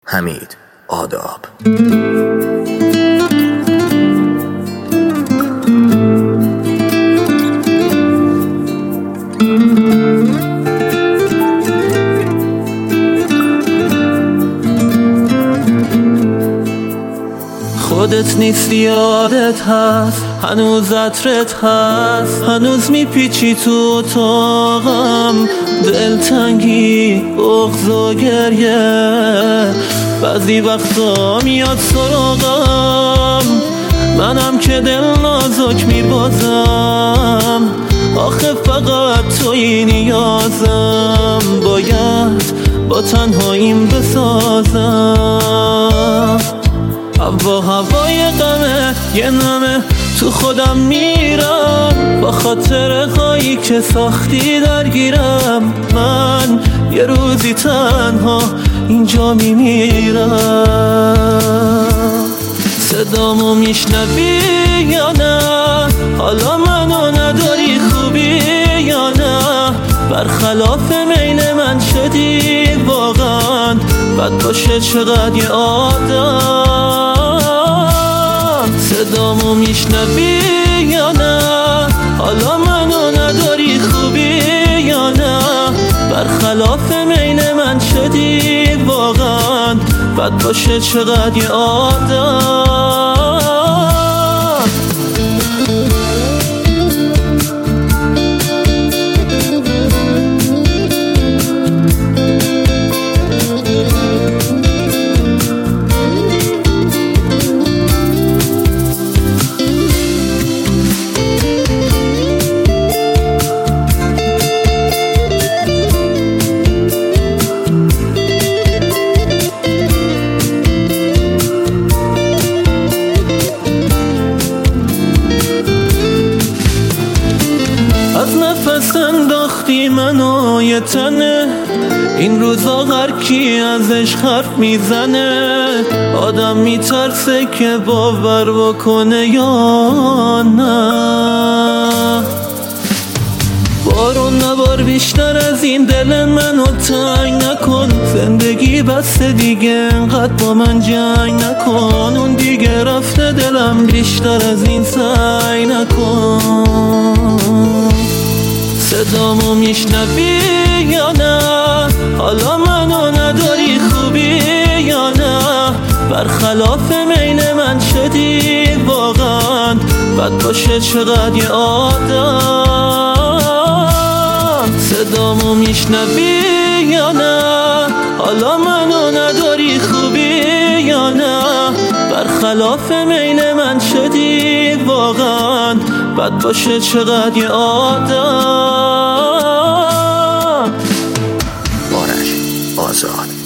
حمید آداب. خودت نیستی، یادت هست، هنوز عطرت هست، هنوز میپیچی تو اتاقم، دلتنگی، بغض و گریه، بعضی وقتا میاد سراغم، منم که دل نازک میبازم، آخه فقط توی نیازم، باید با تنهاییم بسازم. هوای غمه یه نمه تو خودم میرم، با خاطر هایی که ساختی درگیرم، من یه روزی تنها اینجا میمیرم. صدامو میشنوی یا نه؟ حالا منو نداری خوبی یا نه؟ برخلاف میل من شدی واقعا، بد باشه چقدر یه آدم. صدامو میشنوی یا نه؟ حالا منو نداری خوبی یا نه؟ برخلاف میل من شدی واقعا، بد باشه چقدر یه آدم. از نفس انداختی منو یه تنه، این روزا هر کی ازش حرف میزنه، آدم میترسه که باور بکنه یا نه. بارون نبار بیشتر از این دل منو تنگ نکن، زندگی بسته دیگه انقدر با من جنگ نکن، اون دیگه رفته دلم بیشتر از این سعی نکن. صدامو میشنوی یا نه؟ حالا منو نداری خوبی یا نه؟ برخلاف میل من شدی واقعا، بد باشه چقدر یه آدم. صدامو میشنوی یا نه؟ حالا منو نداری خوبی یا نه؟ برخلاف میل من شدی واقعا، بد باشه چقدر یه آدم. آرش آزاد.